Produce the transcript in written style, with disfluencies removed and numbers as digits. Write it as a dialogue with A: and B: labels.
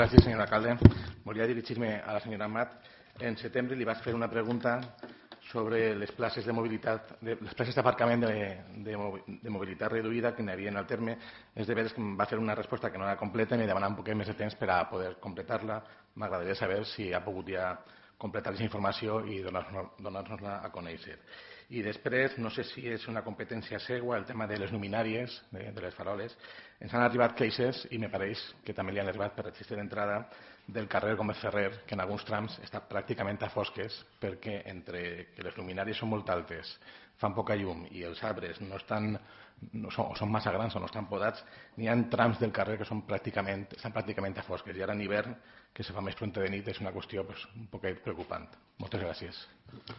A: Gràcies, senyor alcalde. Volia dirigir-me a la senyora Amat. En setembre li vaig fer una pregunta sobre les places d'aparcament de mobilitat reduïda que n'hi havia al terme. És de veres que em va fer una resposta que no era completa i me demanava un poquet més de temps per a poder completar-la. M'agradaria saber si ha pogut ja completar aquesta informació i donar-nos-la a conèixer. I després, no sé si és una competència seva, el tema de les luminàries, de les faroles. Ens han arribat queixes, i me pareix que també li han arribat per registre d'entrada, del carrer Gómez Ferrer, que en alguns trams està pràcticament a fosques, perquè entre que les luminàries són molt altes, fan poca llum i els arbres o són massa grans o no estan podats, n'hi ha trams del carrer que estan pràcticament a fosques. I ara en hivern, que se fa més prompte de nit, és una qüestió un poquet preocupant. Moltes gràcies.